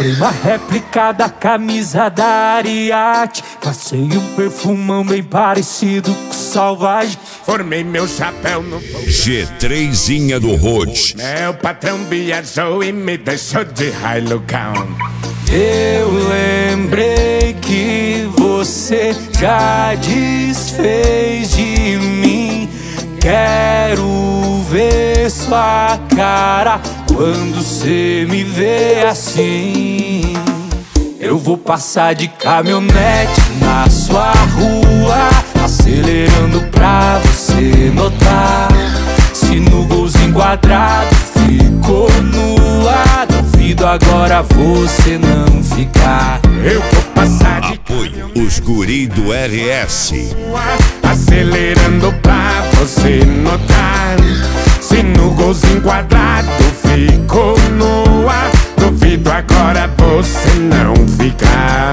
Comprei uma réplica da camisa da Ariat. Passei um perfumão bem parecido com Salvagem. Formei meu chapéu no G3zinha do Road. Meu patrão viajou e me deixou de Hilux. Eu lembrei que você já desfez de mim. Quero ver sua cara quando cê me vê assim. Eu vou passar de caminhonete na sua rua, acelerando pra você notar. Se no golzinho quadrado ficou nua, duvido agora você não ficar. Eu vou passar de Apoio os guri do RS. acelerando pra você notar. Se no golzinho quadrado ficou nua, duvido agora você não ficar.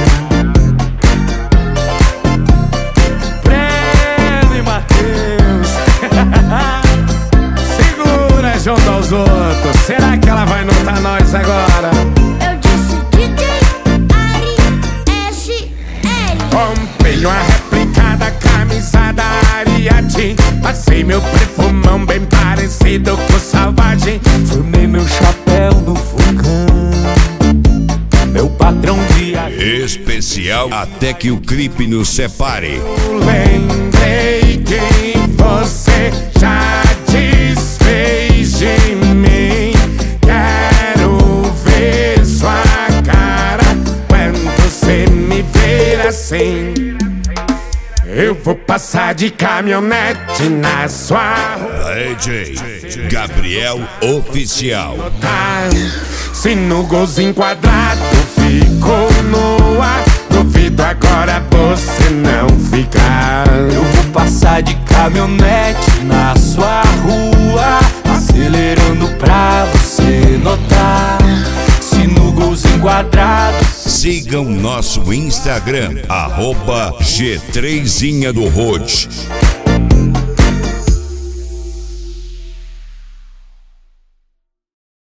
Prêmio Matheus. Segura junto aos outros. Será que ela vai notar nós agora? Eu disse DJ Ari SL. Comprei uma réplica da camisa da Ariat. Passei meu perfumão bem parecido com Salvagem. Formei meu chapéu no vulcão. Meu patrão viajou. Especial até que o clipe nos separe. Lembrei que você já desfez de mim. Quero ver sua cara quando você me ver assim. Eu vou passar de caminhonete na sua rua. DJ Gabriel Oficial. Se no golzinho quadrado ficou nua, duvido agora você não ficar. Eu vou passar de caminhonete na sua rua, acelerando pra você notar. Se no golzinho quadrado. Sigam nosso Instagram, @G3zinha do Road.